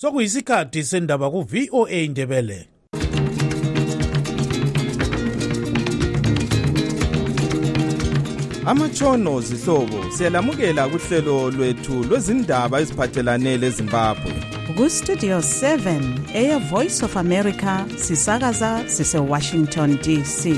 Sokuyisikhathi sendaba ku VOA Indebele. Amatshono zihlobo siyalamukela kuhlelo lwethu lwezindaba eziphathelane leZimbabwe. Ku Studio 7 Air Voice of America sisakaza sise Washington DC.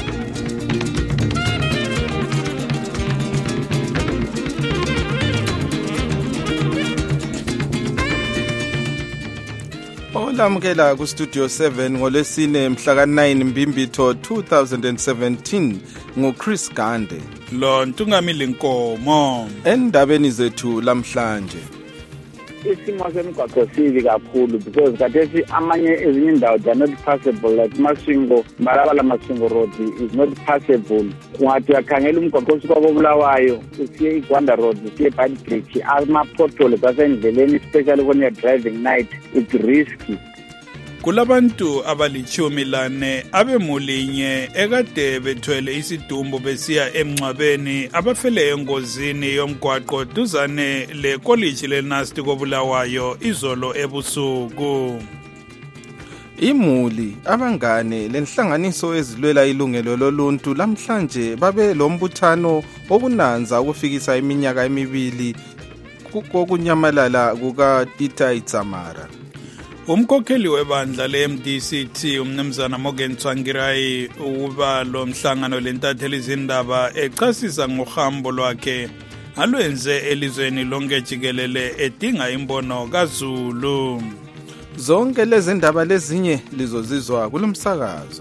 Olamukela ku Studio 7 ngolesine mhla ka9 Mbimbitho 2017 ngoChris Gande. Lo Ntungamili Nkomo. Endabeni zethu lamhlanje. Isimo semigwaqo sibi kakhulu because kathethi amanye ezinye indawo they are not passable, like Masingo, Mbalabala Masingo Road is not passable. Kungathi uyakhangela umgwaqo osuka koBulawayo usiye iGwanda Road usiye Bad Bridge, ama-potholes asendleleni, especially when you are driving night, it's risky. Kulabantu abali-14 abemulinye ekade bethwele isidumbu besiya emngcwabeni abafele engozini yomgwaqo duzane lekoliji leNasti koBulawayo izolo ebusuku. Imuli, abangane lenhlanganiso ezilwela ilungelo loluntu lamhlanje babe lombuthano okunanza ukufikisa iminyaka emibili kokunyamalala kuka-Tita Itzamara. Umkhokheli webandla le-MDCT umnumzana Morgan Tsvangirai uba lo mhlangano lentatheli izindaba echasisa ngohambo lwakhe alwenze elizweni lonke jikelele edinga imbono kaZulu. Zonke lezi ndaba lezinye lizozizwa kulomsakazo.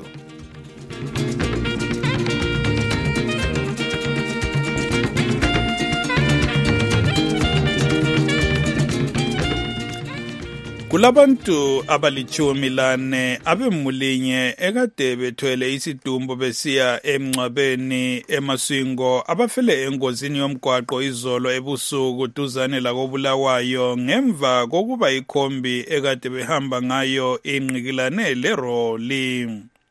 Kulabantu abali-14 abemulinye ekade bethwele isidumbu besiya emngcwabeni eMasingo abafele engozini yomgwaqo izolo ebusuku duzane lakoBulawayo ngemva kokuba ikhombi ekade behamba ngayo inqikilane leroli.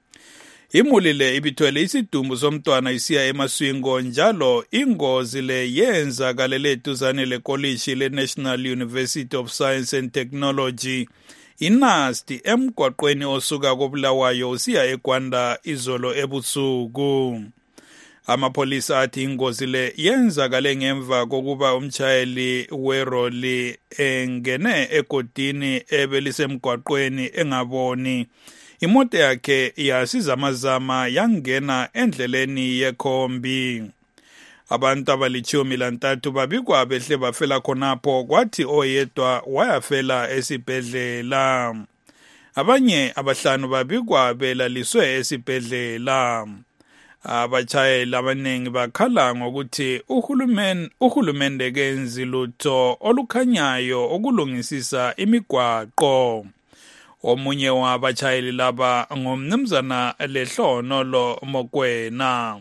Imuli le ibithwele isidumbu somntwana isiya eMasingo njalo ingozi le yenzakalele duzane lekoliji leNational University of Science and Technology iNasti emgwaqweni osuka koBulawayo usiya eGwanda izolo ebusuku. Amapolisa athi ingozi le yenzakale ngemva kokuba umshayeli weroli engene egodini ebelisemgwaqweni engaboni. Imoto yakhe yasizamazama yangena endleleni yekhombi. Abantu abali-13 babikwa behle bafela khonapho kwathi oyedwa wayafela esibhedlela. Abanye abahlanu babikwa belaliswe esibhedlela. Abachayeli abaningi bakhala ngokuthi uhulumende kenzi lutho olukhanyayo okulungisisa imigwaqo. Omunye wabachayeli laba ngumnumzana Lehlonolo Mokwena.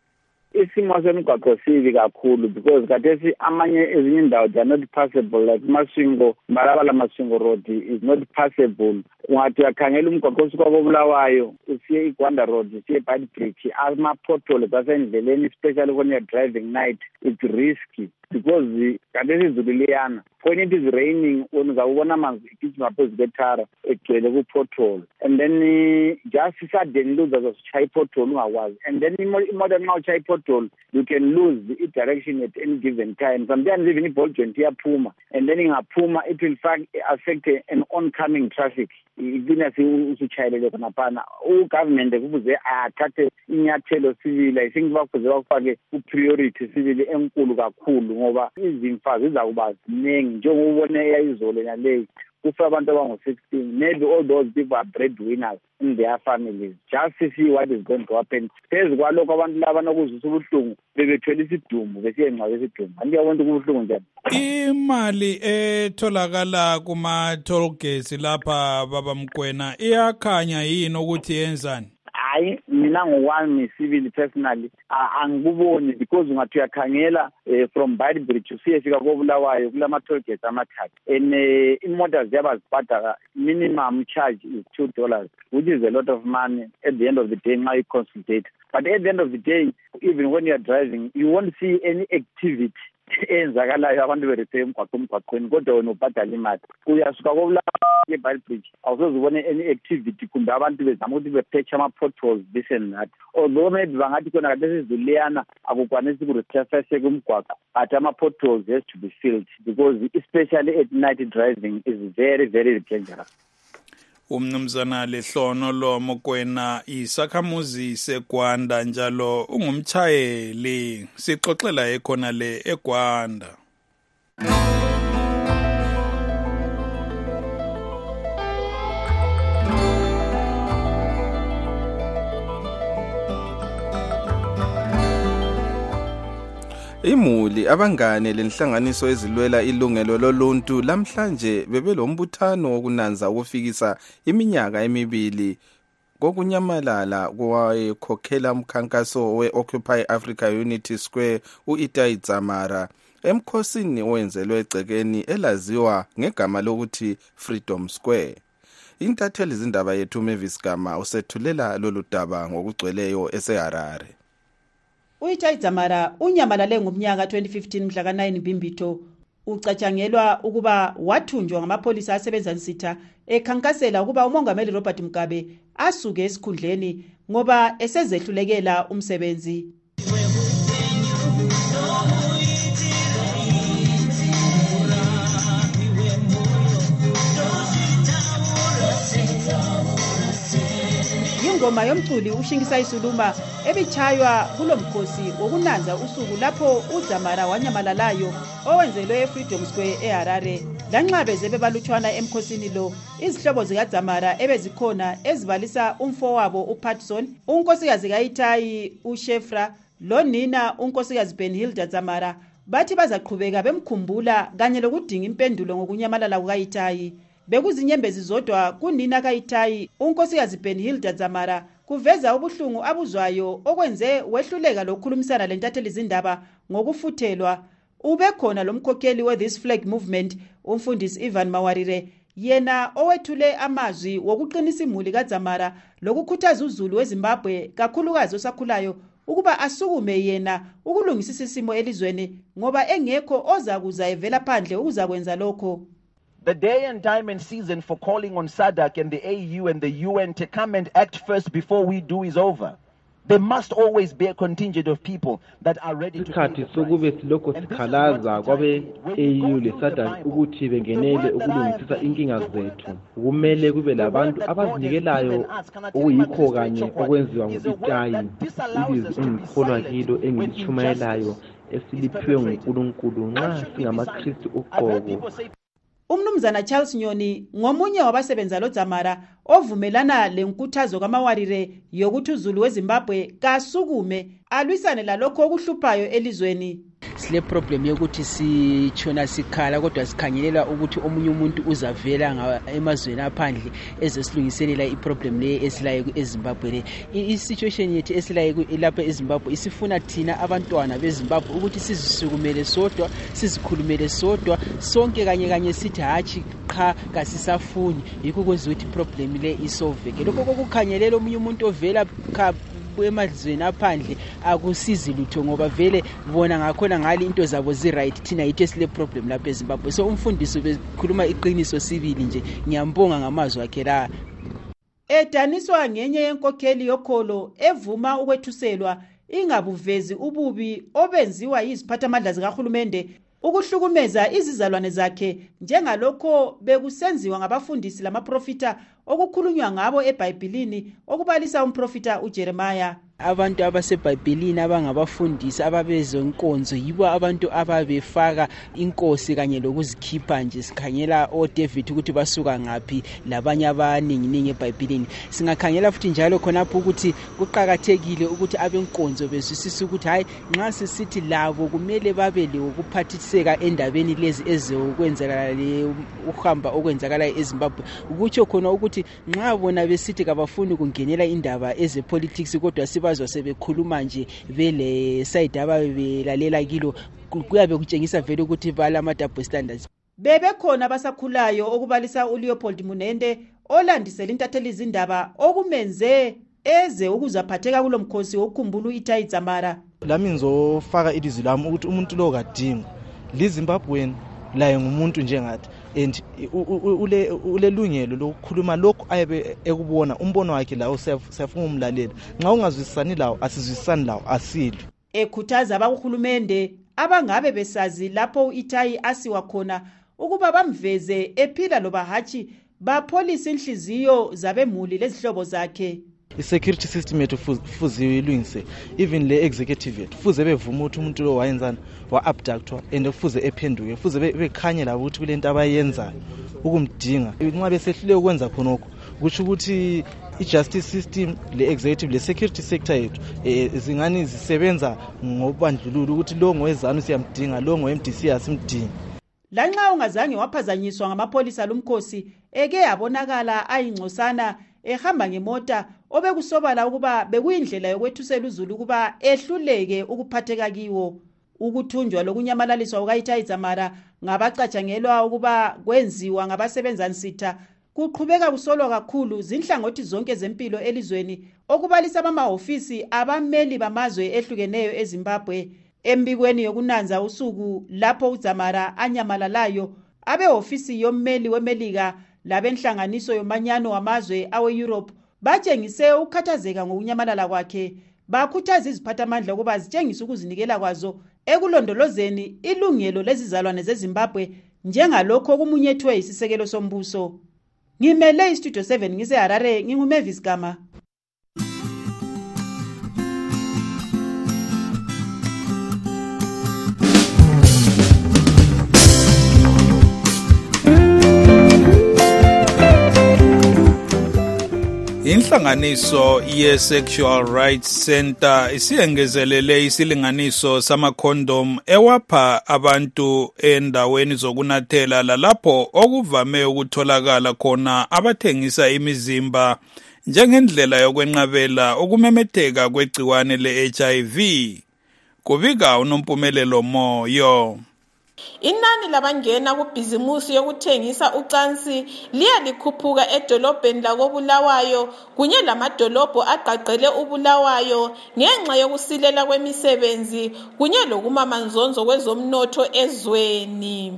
Isimo semigwaqo sibi kakhulu because kathethi amanye ezinye indawo they are not passable, like Masingo, Mbalabala Masingo Road is not passable. Kungathi uyakhangela umgwaqo osuka koBulawayo usiye iGwanda Road usiye Bad Bridge, ama-potholes asendleleni, especially when you are driving night, it's risky because kathethi izulu liyana. When it is raining uzawubona amanzi igijima phezu kwethara egcwele ku-pothole, and then just suddenly uzawushaya i-pothole ungakwazi, and then imoto nxa utshaya i-pothole you can lose i-direction at any given time. Sometimes even i-ball joint iyaphuma, and then ingaphuma it will affect an oncoming traffic. Ivina usutshayelele khonaphana. Ugovernment kufuze athathe inyathelo sibili, I think bakufuze bakufake ku-priority sibili enkulu kakhulu ngoba izimfazi zizawuba ziningi njengobone eyayizolo naleyi kufa abantu abangu-16. Maybe all those people are breadwinners in their families. Just to see what is going to happen. Phezu kwalokho abantu laba nokuzwisa ubuhlungu bebethwele isidumbu besiye engcwabe isidumbu. Andiyabona kubuhlungu njani. Imali etholakala kuma-toll gates lapha baba Mkwena iyakhanya yini ukuthi yenzani? Hayi, mina ngowami civil personally angikuboni because ungathi uyakhangela from Bad Bridge usiyefika koBulawayo kulama-toll gates amathathu, and imoto ziyaba zibhadala minimum charge is $2, which is a lot of money at the end of the day nxa you consolidate. But at the end of the day, even when you are driving, you won't see any activity enzakalayo abantu berethe emgwaqweni kodwa wena ubhadala imali uyasuka kobulawayo e-Baile Bridge awusoze ubone any activity kumbe abantu bezama ukuthi bepatch ama-potholes this and that, although maybe bangathi khona kade izulu liyana akukwanisi ukuresurface kumgwaqo, but ama-potholes has to be filled because especially at night driving is very, very dangerous. Umnumzana Lehlono lo Mokoena isakhamuzi seGwanda njalo ungumtshayeli, sixoxela ekhona le eGwanda. Imuli abangane lenhlanganiso ezilwela ilungelo loluntu lamhlanje bebelombuthano wokunanza ukufikisa iminyaka emibili kokunyamalala kwayekhokhela umkhankaso we-Occupy Africa Unity Square u-Itai Dzamara emkhosini owenzelwe egcekeni elaziwa ngegama lokuthi Freedom Square. Intatheli zindaba yethu Mavis Gama usethulela lolu daba ngokugcweleyo eseHarare. U-Itai Dzamara unyamalale ngomnyaka 2015 mhla ka-9 Bhimbitho. Ucatshangelwa ukuba wathunjwa ngamapolisa asebenza nsitha ekhankasela ukuba umongameli Robert Mugabe asuke esikhundleni ngoba esezehlulekela umsebenzi. Ingoma yomculi uShingisa Isuluma ebichaywa kulomkhosi wokunanza usuku lapho uDzamara wanyamalalayo owenzelwe eFreedom Square eHarare. Lanxa bezebe balutshwana emkhosini lo, izihlobo zikaDzamara ebezikhona ezibalisa umfowabo uPatson, unkosikazi kaItai uShefra, lonina unkosikazi Benhilda Dzamara bathi bazaqhubeka bemkhumbula kanye lokudinga impendulo ngokunyamalala kukaItai. Bekuzinyembezi zodwa kunina kaItai unkosikazi Benhilda Dzamara kuveza ubuhlungu abuzwayo okwenze wehluleka lokukhulumisana lentatheli zindaba ngokufuthelwa. Ubekhona lomkhokheli we-This Flag Movement umfundisi Ivan Mawarire, yena owethule amazwi wokuqinisa imuli kaDzamara lokukhuthaza uZulu weZimbabwe kakhulukazi osakhulayo ukuba asukume yena ukulungisisa isimo elizweni ngoba engekho ozakuza evela phandle ukuzakwenza lokho. The day and time and season for calling on SADC and the AU and the UN to come and act first before we do is over. There must always be a contingent of people that are ready to pay the price. Sikhathi lokho sikhalaza kwabe AU le SADC ukuthi bengenele ukulungisisa inkinga zethu. Kumele kube labantu abazinikelayo okuyikho kanye okwenziwa nguItai. Ilizwi engikholwa kilo engilichumayelayo esiliphiwe nguNkulunkulu nxa singamakristu uqobo. Umnumzana Charles Nyoni ngomunye wabasebenza loDzamara ovumelana lenkuthazo kaMawarire yokuthi uZulu weZimbabwe kasukume alwisane lalokho okuhluphayo elizweni. Sile problem yokuthi sichona sikhala kodwa sikhangelela ukuthi omunye umuntu uzavela emazweni aphandle ezesilungiselela iproblem le esilayo eZimbabwe le. I-situation yethu esilayo lapha eZimbabwe isifuna thina abantwana beZimbabwe ukuthi sizisukumele sodwa, sizikhulumele sodwa, sonke kanye sithi hachi qha kasisafuni. Yikho kwenza ukuthi problem le isolveke. Lokho kokukhangelela omunye umuntu ovela emazweni aphandle akusizi lutho ngoba vele bona ngakhona ngali into zabo zi-right thina yithu esile problem lapha eZimbabwe. So umfundisi ubekhuluma iqiniso sibili nje, ngiyambonga ngamazwi akhe la. Edaniswa ngenye yenkokheli yokholo evuma ukwethuselwa ingabuvezi ububi obenziwa yiziphathamandla zikahulumende ukuhlukumeza izizalwane zakhe njengalokho bekusenziwa ngabafundisi lamaprofita okukhulunywa ngabo eBhayibhelini okubalisa umprofita uJeremiah. Abantu abaseBhayibhelini abangabafundisi ababezonkonzo yibo abantu ababefaka inkosi kanye lokuzikhipha nje. Sikhangela oDavid ukuthi basuka ngapi labanye abaningi eBhayibhelini. Singakhangela futhi njalo khonapho ukuthi kuqhakathekile ukuthi abenkonzo bezwisisa ukuthi hayi nxa sisithi labo kumele babe lokuphathiseka endabeni lezi ezokwenzakala le uhamba okwenzakala eZimbabwe. Ukutsho khona ukuthi nxa bona besithi kabafuni kungenela indaba ezepolitics kodwa bazwa sebekhuluma nje vele side ababelalela kilo kuyabe kutshengisa vele ukuthi balama double standards. Bebekhona abasakhulayo okubalisa uLeopold Munende olandisela intatheli izindaba okumenze eze ukuzaphatheka kulomkhosi wokukhumbula uItai Dzamara. Lami ngizofaka ilizwi lami ukuthi umuntu lo kadingi liZimbabwean laye ngumuntu njengathi and ulelungelo lokukhuluma lokho ayabe ekubona umbono wakhe lawo siyafuna umlalela nxa ungazwisisani lawo asizwisisani lawo asilwe. Ekhuthaza abakuhulumende abangabe besazi lapho uItayi asiwa khona ukuba bamveze ephila loba hatshi bapholisa inhliziyo zabemuli lezihlobo zakhe. I-security system yethu fuze ilungise, even le executive yethu fuze bevuma ukuthi umuntu lo wayenzana wa-abductwa and fuze ephenduke, fuze bekhanye labo ukuthi kulento abayenzayo ukumdinga. Nxa besehlule ukwenza khonokho kusho ukuthi i-justice system, le-executive, le-security sector yethu zingani zisebenza ngobandlululo ukuthi lo ngowezanu siyamdinga, lo ngo-MDC asimdingi. Lanxa ungazange waphazanyiswa ngamapolisa lomkhosi eke yabonakala ayingcosana ehamba ngemota obekusobala ukuba bekuyindlela yokwethusela uZulu ukuba ehluleke ukuphatheka kiwo. Ukuthunjwa lokunyamalaliswa kukaItayi Dzamara ngabacatshangelwa ukuba kwenziwa ngabasebenza nsitha kuqhubeka kusolwa kakhulu zinhlangothi zonke zempilo elizweni okubalisa amahofisi abameli bamazwe ehlukeneyo eZimbabwe. Embikweni yokunanza usuku lapho uDzamara anyamalalayo abehofisi yommeli weMelika labenhlanganiso yomanyano wamazwe awe-Europe batshengise ukukhathazeka ngokunyamalala kwakhe. Bakhuthaza iziphathamandla ukuba zitshengise ukuzinikela kwazo ekulondolozeni ilungelo lezizalwane zeZimbabwe njengalokho okumunyethwe isisekelo sombuso. Ngimele iStudio 7 ngiseHarare, nginguMavis Gama. Inhlanganiso ye-Sexual Rights Center isiyengezelele isilinganiso sama-condom ewapha abantu endaweni zokunathela lalapho okuvame ukutholakala khona abathengisa imizimba njengendlela yokwenqabela ukumemetheka kwegciwane le-HIV. Kubika uNompumelelo Moyo. Inani labangena kubhizimusi yokuthengisa ucansi liya likhuphuka edolobheni lakoBulawayo kunye lamadolobho agqagqele uBulawayo ngenxa yokusilela kwemisebenzi kunye lokumamanzonzo kwezomnotho ezweni.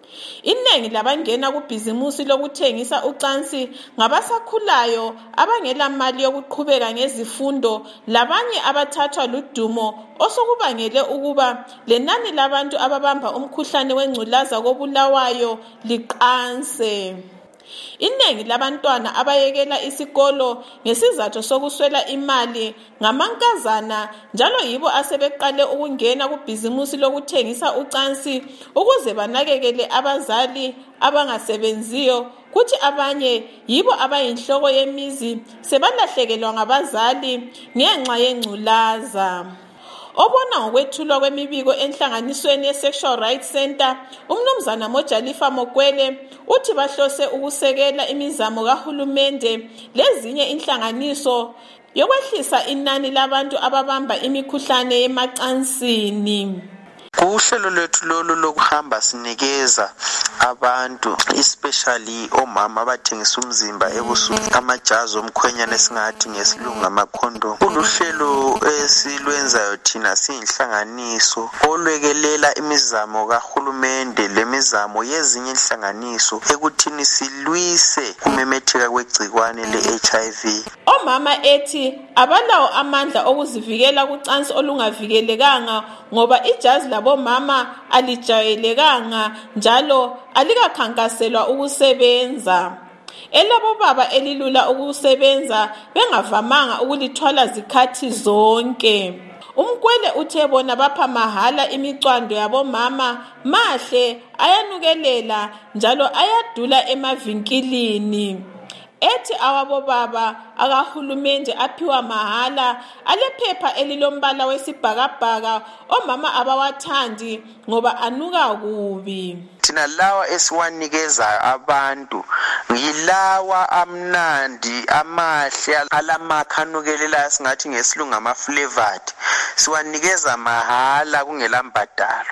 Iningi labangena kubhizimusi lokuthengisa ucansi ngabasakhulayo abangela mali yokuqhubeka ngezifundo labanye abathathwa ludumo osokubangele ukuba lenani labantu ababamba umkhuhlane wengculaza koBulawayo liqanse. Iningi labantwana abayekela isikolo ngesizathu sokuswela imali ngamankazana njalo yibo asebeqale ukungena kubhizimusi lokuthengisa ucansi ukuze banakekele abazali abangasebenziyo kuthi abanye yibo abayinhloko yemizi sebalahlekelwa ngabazali ngenxa yengculaza. Obona ngokwethulwa kwemibiko enhlanganisweni ye-Sexual Rights Center, umnumzana Mojalifa Mokwele uthi bahlose ukusekela imizamo kahulumende lezinye inhlanganiso yokwehlisa inani labantu ababamba imikhuhlane yemacansini. Uhlelo lwethu lolu lokuhamba sinikeza abantu especially omama abathengisa umzimba ebusuku amajazi omkhwenyana esingathi ngesilungu amakhondom. Uluhlelo esilwenzayo thina siyinhlanganiso olwekelela imizamo kahulumende lemizamo yezinye inhlanganiso ekuthini silwise kumemetheka kwegcikwane le-HIV. Omama ethi abalawo amandla okuzivikela kucansi olungavikelekanga ngoba ijazi labomama alijayelekanga njalo alikakhankaselwa ukusebenza. Elabo baba elilula ukusebenza bengavamanga ukulithwala zikhathi zonke. Umkwele uthe bona bapha mahala imicwando yabomama mahle ayanukelela njalo ayadula emavinkilini. Ethi awabo baba akahulumende aphiwa mahala alephepha elilombala wesibhakabhaka omama abawathandi ngoba anuka kubi. Thina lawa esiwanikeza abantu ngilawa amnandi amahle alamakha anukelela singathi ngesilungu ama-flavored siwanikeza mahala kungela mbadalo.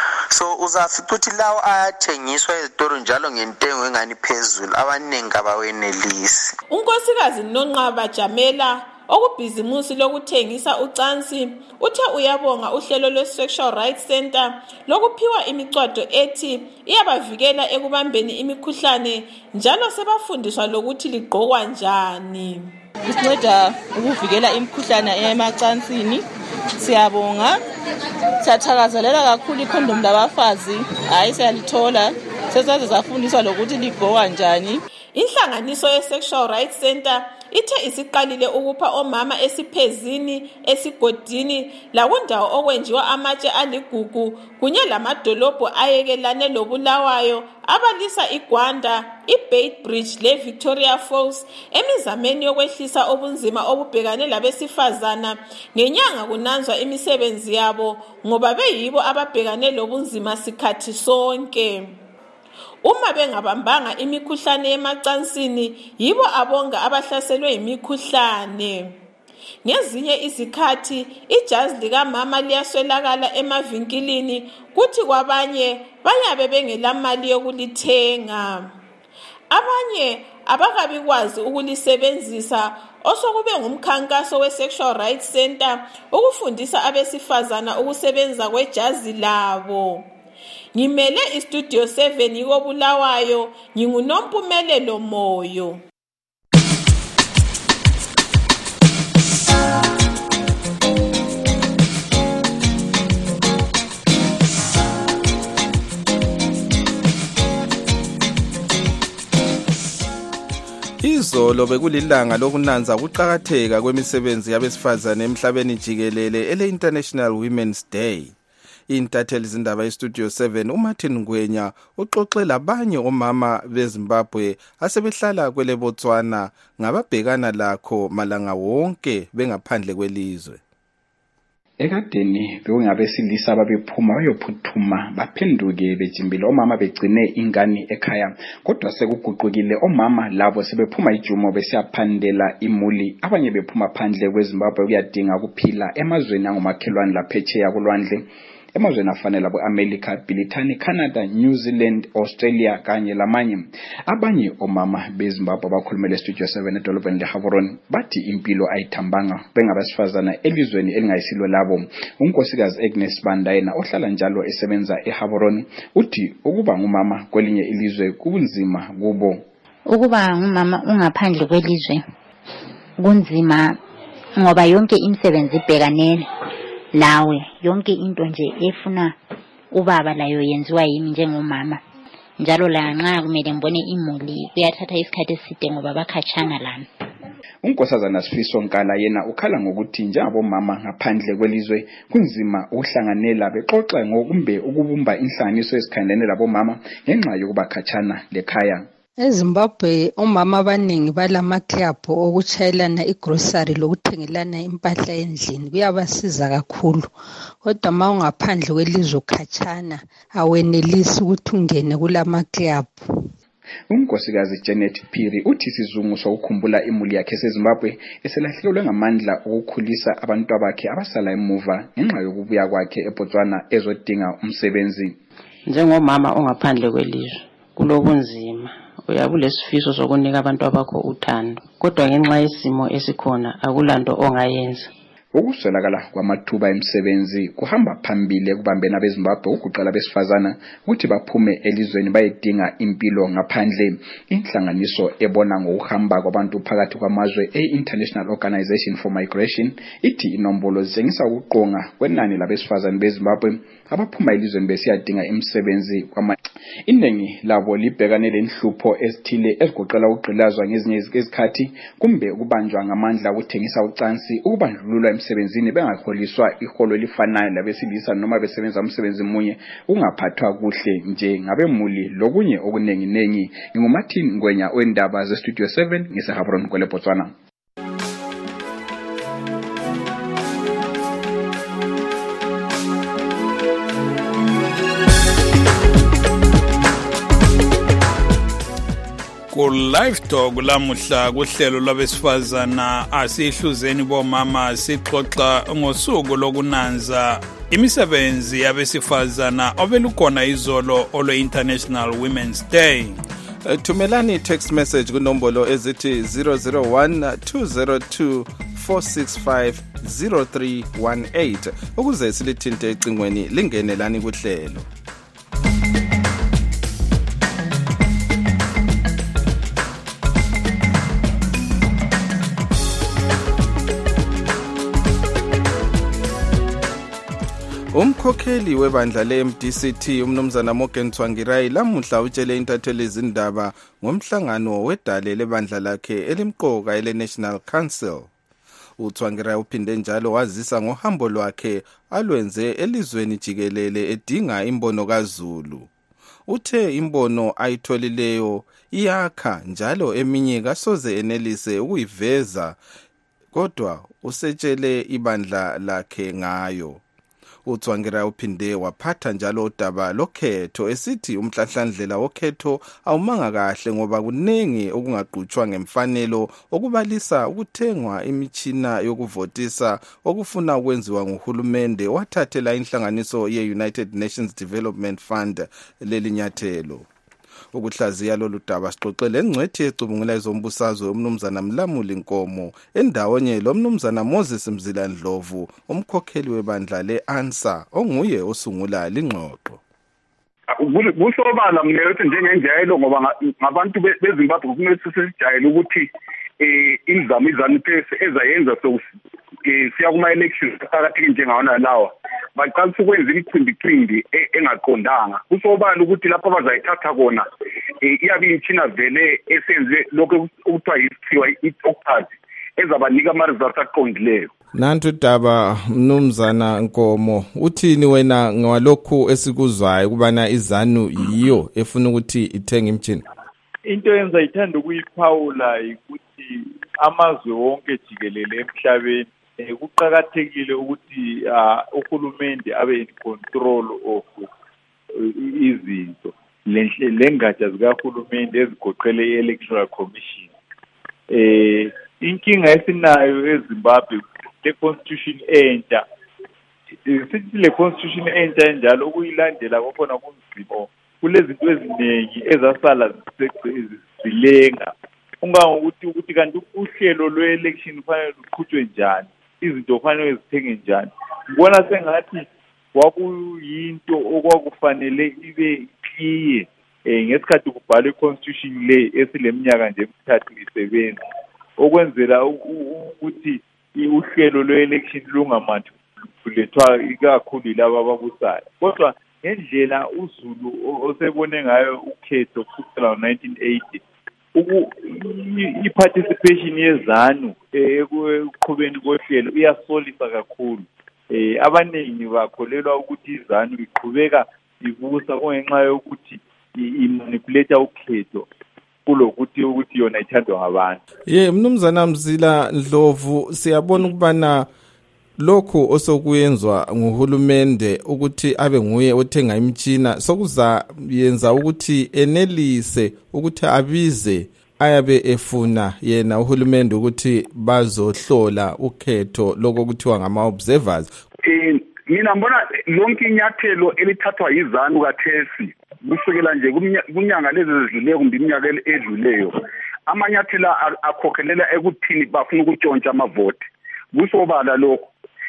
So uzafica ukuthi lawo ayathengiswa ezitolo njalo ngentengo engani phezulu abaningi abawenelisi. Unkosikazi Nonqaba Jamela okubhizimusi lokuthengisa ucansi, uthe uyabonga uhlelo lwe-Sexual Rights Center lokuphiwa imicwado ethi iyabavikela ekubambeni imikhuhlane njalo sebafundiswa lokuthi ligqokwa njani. Isinceda ukuvikela imikhuhlane emacansini. Siyabonga, siyathakazelela kakhulu ikhondom labafazi. Hayi siyalithola, sesaze safundiswa lokuthi ligqokwa njani. Inhlanganiso ye-Sexual Rights Center ithe isiqalile ukupha omama esiphezini, esigodini lakundawo okwenjiwa amatshe aligugu kunye lamadolobho ayekelane loBulawayo abalisa iGwanda, iBeit Bridge leVictoria Falls emizameni yokwehlisa obunzima obubhekane labesifazana ngenyanga kunanzwa imisebenzi yabo ngoba beyibo ababhekane lobunzima sikhathi sonke. Uma bengabambanga imikhuhlane emacansini, yibo abonga abahlaselwe imikhuhlane. Ngezinye izikhathi, ijazi likamama liyaswelakala emavinkilini, kuthi kwabanye bayabe bengelamali yokulithenga. Abanye abakabi kwazi ukulisebenzisa, osokube ngumkhankaso we-Sexual Rights Center ukufundisa abesifazana ukusebenza kwejazi labo. Ngimele iStudio 7 yoBulawayo, nginguNompumelelo Moyo. Izolo bekulilanga lokunanza ukuqhakatheka kwemisebenzi yabesifazane emhlabeni jikelele ele-International Women's Day. Intatheli zindaba yeStudio 7 uMartin Ngwenya uxoxe labanye omama beZimbabwe asebehlala kwele Botswana ngababhekana lakho malanga wonke bengaphandle kwelizwe. Ekadeni bekungabesilisa ababephuma bayophuthuma baphenduke bejimbile omama begcine ingane ekhaya, kodwa sekuguqukile omama labo sebephuma ijumo besiyaphandela imuli, abanye bephuma phandle kweZimbabwe kuyadinga ukuphila emazweni angomakhelwane laphetsheya kolwandle. Emazweni afana labo-America, Britani, Canada, New Zealand, Australia kanye lamanye. Abanye omama beZimbabwe abakhulumele eStudio 7 edolobheni leGaborone bathi impilo ayithambanga bengabesifazana elizweni elingayisilo labo. Unkosikazi Agnes Bandayena ohlala njalo esebenza eGaborone uthi ukuba ngumama kwelinye ilizwe kunzima kubo. Ukuba ngumama ungaphandle kwelizwe kunzima ngoba yonke imisebenzi ibhekanene nawe, yonke into nje efuna ubaba layo yenziwa yimi njengomama. Njalo la nxa kumele ngibone imuli kuyathatha isikhathi eside ngoba bakhatshana lami. Unkosazana Sifiso Nkala yena ukhala ngokuthi njengabomama ngaphandle kwelizwe kunzima ukuhlanganela bexoxa ngokumbe ukubumba inhlanganiso esikhandane labomama ngenxa yokubakhatshana lekhaya. eZimbabwe omama abaningi balama-club okutshayelana igrocery lokuthengelana impahla endlini kuyabasiza kakhulu, kodwa ma ungaphandle kwelizwe ukhatshana awenelisi ukuthi ungene kulama-club. Unkosikazi Janet Phiri uthi isizungu sokukhumbula imuli yakhe eseZimbabwe eselahlekelwe ngamandla okukhulisa abantu bakhe abasala emuva ngenxa yokubuya kwakhe eBotswana ezodinga umsebenzi. Njengomama ongaphandle kwelizwe kulobunzima, uyabulesifiso sokunika abantu abakho uthando, kodwa ngenxa yesimo esikhona akulanto ongayenza. Ukuswelakala kwamathuba emsebenzi kuhamba phambili ekubambeni abeZimbabwe ukuqala besifazana ukuthi baphume elizweni bayedinga impilo ngaphandle. Inhlanganiso ebona ngokuhamba kwabantu phakathi kwamazwe e-International Organization for Migration ithi inombolo zitshengisa ukuqonga kwenani labesifazane beZimbabwe abaphuma elizweni besiyadinga imisebenzi iningi labo libhekane lenhlupho ezithile ezigoqela ukugqilazwa ngezinye izikhathi kumbe ukubanjwa ngamandla ukuthengisa ucansi, ukubandlululwa emsebenzini bengaholiswa iholo elifanayo labesilisa noma besebenza umsebenzi munye, ungaphathwa kuhle nje ngabemuli lokunye okunenginengi. NginguMartin Ngwenya wendaba zeStudio 7 ngiseGaborone kwele Botswana. Ku-Live Talk lamuhla kuhlelo lwabesifazana asihluzeni bomama sixoxa ngosuku lokunanza imisebenzi yabesifazana obelukhona izolo olwe-International Women's Day. Thumelani text message kunombolo ezithi 001 202 04650318 ukuze silithinte ecingweni lingenelani kuhlelo. Umkhokheli webandla le-MDCT umnumzana Morgan Tsvangirai lamuhla utshele intatheli izindaba ngomhlangano wedale lebandla lakhe elimqoka ele-National Council. uTsvangirai uphinde njalo wazisa ngohambo lwakhe alwenze elizweni jikelele edinga imbono kaZulu. Uthe imbono ayitholileyo iyakha njalo eminye kasoze enelise ukuyiveza kodwa usetshele ibandla lakhe ngayo. uTsvangirai uphinde waphatha njalo udaba lokhetho esithi umhlahlandlela wokhetho awumanga kahle ngoba kuningi okungaqhutshwa ngemfanelo okubalisa ukuthengwa imitshina yokuvotisa okufuna ukwenziwa nguhulumende wathathela inhlanganiso ye-United Nations Development Fund lelinyathelo. Ukuhlaziya lolu daba sixoxele engcwethi ecubungula ezombusazwe umnumzana Mlamuli Nkomo endawonye lo mnumzana Moses Mzila Ndlovu umkhokheli webandla le-ANSA onguye osungula lingxoxo. Kusobala mnewethu njengenjayelo ngoba ngabantu beZimbabwe kumele sisijayele ukuthi imizamo izaniphe ezayenza siya kuma elections phakathi njengawona lawa baqalisa ukwenza imichimbi engaqondanga. Kusobala ukuthi lapho bazayithatha kona iyabe imtshina vele esenze lokho okuthiwa yisithiwa i-octave ezabanika ama-results aqondileyo. Nantu daba mnumzana Nkomo uthini wena ngawalokhu esikuzwayo kubana izanu yiyo efuna ukuthi ithenga imtshina? Into yenza ithanda ukuyiphawula ukuthi amazwe wonke jikelele emhlabeni kuqhakathekile ukuthi uhulumende abe in control of izinto lengatsha zikahulumende ezigoqele i-Electoral Commission. Inkinga esinayo eZimbabwe le constitution entsha sithi le constitution entsha njalo ukuyilandela kwakhona kunzima kulezinto eziningi ezasala zilenga ungangokuthi kanti uhlelo lwe-election kufanele luqhutshwe njani izinto kufanele zithenge njani. Ngibona sengathi kwakuyinto okwakufanele ibe clear ngesikhathi kubhalwe i-constitution le esileminyaka nje emithathu isebenza okwenzela ukuthi uhlelo lwe-election lungamanipulethwa ikakhulu laba ababusayo. Kodwa ngendlela uZulu osebone ngayo ukhetho kusukela ngo-1980 i-participation yezanu ekuqhubeni kohlelo iyasolisa kakhulu. Abaningi bakholelwa ukuthi izanu iqhubeka ibusa kungenxa yokuthi imanipulate ukhetho kulokuthi yona ithandwa ngabantu. Mnumzana Mzila Ndlovu siyabona ukubana lokho osokuyenzwa nguhulumende ukuthi abe nguye othenga imtshina sokuza yenza ukuthi enelise ukuthi abize ayabe efuna yena uhulumende ukuthi bazohlola ukhetho lokho kuthiwa ngama-observers. Mina mbona lonke inyathelo elithathwa yizanu kathesi kusukela nje kunyanga lezi ezidluleyo kumbe iminyaka edluleyo amanyathela akhokhelela ekuthini bafuna ukutshontsha amavoti. Kusobala lokho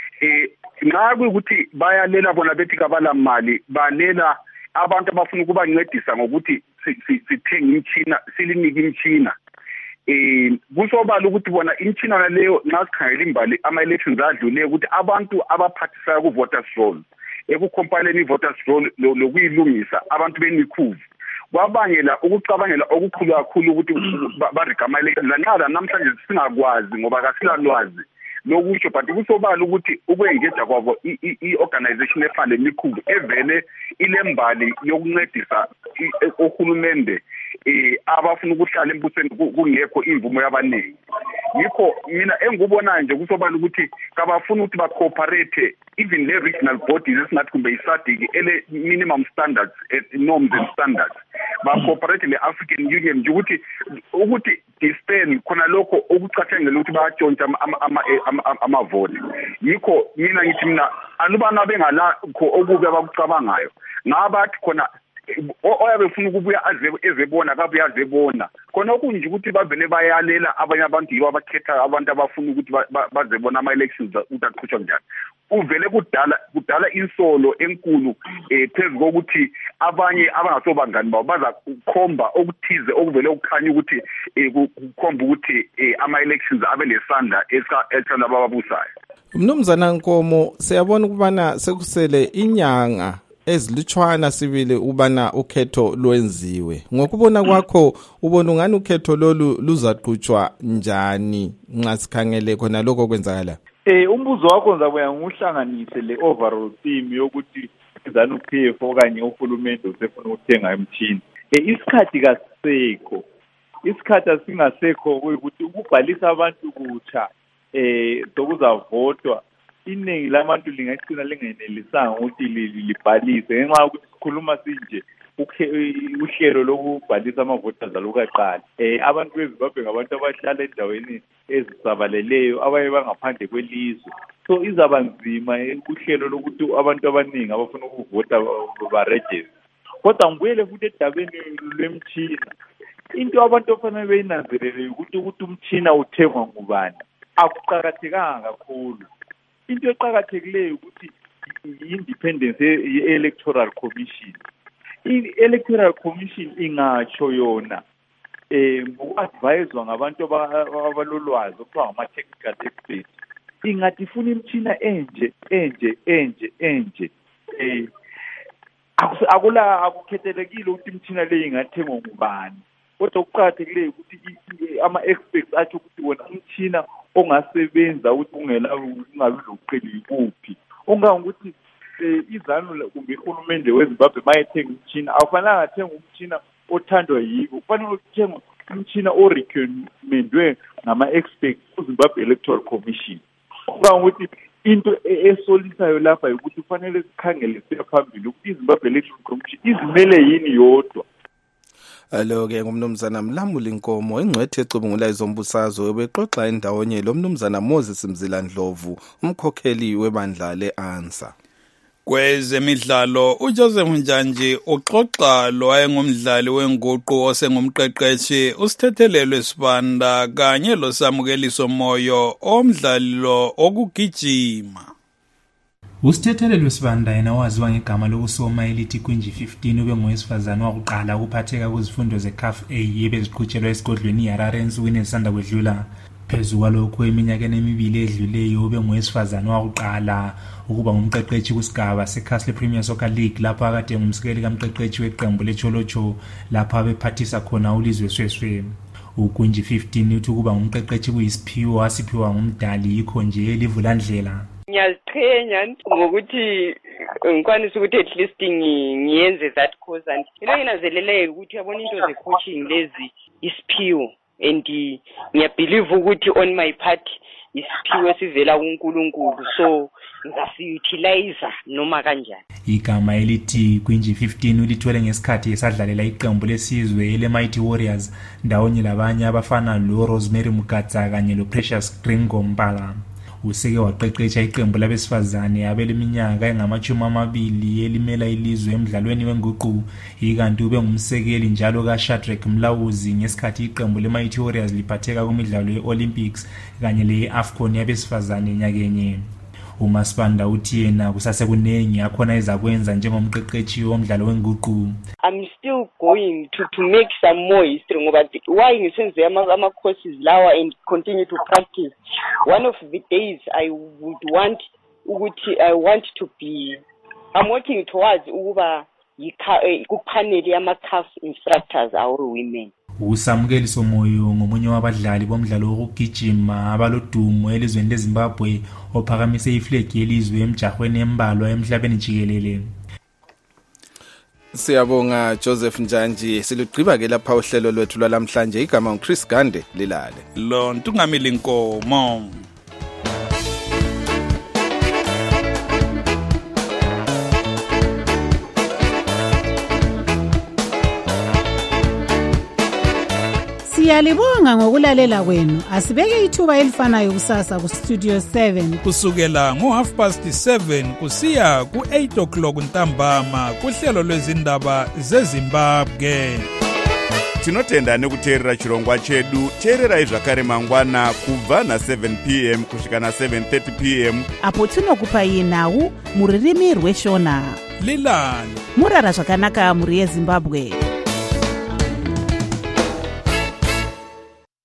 nxa kuyukuthi bayalela bona bethi kabala mali balela abantu abafuna ukubancedisa ngokuthi sithenge imtshina silinike imtshina. Kusobala ukuthi bona imtshina leyo nxa sikhangela imbali ama-elections adluleyo ukuthi abantu abaphathisayo ku-voters roll ekucompileni i-voters roll lokuyilungisa abantu benikhuvu kwabangela ukucabangela okukhulu kakhulu ukuthi barigama elections lanxa namhlanje singakwazi ngoba kasilalwazi lokusho but kusobala ukuthi ukwengeja kwabo i-organization efana lemikhubu evele ilembali yokuncedisa ohulumende abafuna ukuhlala embusweni kungekho imvumo yabaningi. Yikho mina engubona nje kusobala ukuthi kabafuna ukuthi ba-cooperate even le-regional bodies esingathi kumbe i-SADC ele-minimum standards norms and standards ba-cooperate le-African Union nje ukuthi dispen khona lokho okucathengela ukuthi bayatshontsha amavoti. Yikho mina ngithi mina alubana bengalakho okubi abakucabangayo ngabathi khona oyabe ufuna ukubuya ezebona kabuya azebona khona okunje ukuthi bavele bayalela abanye abantu yibo abakhetha abantu abafuna ukuthi bazebona ama-elections ukuthi aqhutshwa njani. Uvele kudala insolo enkulu phezu kokuthi abanye abangasobangani babo baza kukhomba okuthize okuvele ukukhanya ukuthi kukhomba ukuthi ama-elections abe lesandla esithanda ababusayo. Mnumzana Nkomo, siyabona ukubana sekusele inyanga ezilutshwana sibili ubana ukhetho lwenziwe. Ngokubona kwakho ubona ungani ukhetho lolu luzaqhutshwa njani nxa sikhangele khona lokho kwenzakala? Umbuzo wakho ngizabuya nguhlanganise le overall theme yokuthi izanu PF okanye uhulumende usefuna ukuthenga emthini. Isikhathi kasekho. Isikhathi asingasekho ukuthi ukubhalisa abantu kutsha sokuzavotwa iningi labantu lingagcina lingenelisanga ukuthi libhalise ngenxa yokuthi sikhuluma sinje uhlelo lokubhalisa amavoters alukaqala. Abantu beZimbabwe ngabantu abahlala endaweni ezisabaleleyo abanye bangaphandle kwelizwe, so izaba nzima uhlelo lokuthi abantu abaningi abafuna ukuvota baregister. Kodwa ngibuyele futhi edabeni lwemthina, into abantu ofanele beyinanzelele ukuthi umthina uthengwa ngubani akuqakathekanga kakhulu. Into eqakathekileyo ukuthi i-independence ye-electoral commission. I-electoral commission ingatsho yona ngoku-adviswa ngabantu abalolwazi okuthiwa ngama-technical experts, ingathi ifuna imithina enje akukhethelekile ukuthi imithina leyo ingathengwa ngubani. Kodwa okuqakathekileyo ukuthi ama-experts atsho ukuthi wona umthina ongasebenza ukuthi ungabi lokuqeli yikuphi. Ongangokuthi izanu kumbe uhulumende weZimbabwe mayethenga umthina akufanele athenga umthina othandwa yibo, kufanele uthenga umthina orecommendwe ngama-experts kuZimbabwe Electoral Commission. Ongangokuthi into esolisayo lapha ukuthi kufanele sikhangele siya phambili ukuthi iZimbabwe Electoral Commission izimele yini yodwa. Alo-ke ngumnumzana Mlamuli Nkomo, ingcwethe ecubungula izombusazwe bexoxa endawonye lo mnumzana Moses Mzilandlovu, umkhokheli webandla le-ANSA. Kwezemidlalo uJoseph Njanji uxoxa lo wayengumdlali wenguqu osengumqeqeshi usithethelelwe Sibanda kanye lo Samukeliso Moyo omdlalo okugijima. Usithethelelwe Sibanda yena waziwa ngegama lokusoma elithi Kwinji 15 ube ngowesifazane wakuqala ukuphatheka kuzifundo ze-CAF A ebeziqhutshelwa esigodlweni iHarare ensukwini ezisanda kwedlula. Phezu kwalokho eminyakeni emibili edluleyo ube ngowesifazane wakuqala ukuba ngumqeqeshi kusigaba seCastle Premier Soccer League lapho akade ngumsekeli kamqeqeshi weqembu leCholocho lapho abephathisa khona ulizwe sweswe. uKwinji 15 uthi ukuba ngumqeqeshi kuyisiphiwo wasiphiwa ngumdali yikho nje elivulandlela. Ngiyaziqhenya ngokuthi ngikwanisa ukuthi at least ngiyenze that course and into nginazeleleyo ukuthi yabona into ze-coaching lezi isiphiwo and ngiyabelieve ukuthi on my part isiphiwo esivela kuNkulunkulu, so ngizasi-utilize noma kanjani. Igama elithi Kwinji 15 ulithole ngesikhathi esadlalela iqembu lesizwe ele-Mighty Warriors ndawonye labanye abafana lo Rosemary Mugatsa kanye lo Precious Gringo Mbala. Useke waqeqesha iqembu labesifazane abeleminyaka engama-20 elimela ilizwe emdlalweni wenguqu, ikanti ube ngumsekeli njalo kaShadrack Mlawuzi ngesikhathi iqembu le-Mighty Warriors liphatheka kumidlalo ye-Olympics kanye le-AFCON yabesifazane nyakenye. uMasibanda uthi yena kusasekunengi akhona ezakwenza njengomqeqeshi womdlalo wenguqu. I'm still going to make some more history ngoba why ngisenze ama courses lawa and continue to practice. One of the days I want to be, I'm working towards ukuba kupanel yama-CAF instructors our women. uSamukeliso Moyo ngomunye wabadlali bomdlalo wokugijima abalodumo elizweni leZimbabwe ophakamise iflag yelizwe emjahweni embalwa emhlabeni jikelele. Siyabonga Joseph Njanji. Silugqiba ke lapha uhlelo lwethu lwalamhlanje. Igama uChris Gande lilale. Lo Ntungamili Nkomo. Siyalibonga ngokulalela kwenu. Asibeke ithuba elifanayo kusasa ku Studio 7 kusukela ngo7:30 kusiya ku8 o'clock ntambama kuhlelo lwezindaba zeZimbabwe. Tinotenda nekuteerera chirongwa chedu. Teererai zvakare mangwana kubva na7 p.m. kusvika na7:30 p.m. apo tinokupai nhau muririmi rweshona. Lilani murara zvakanaka muri yeZimbabwe.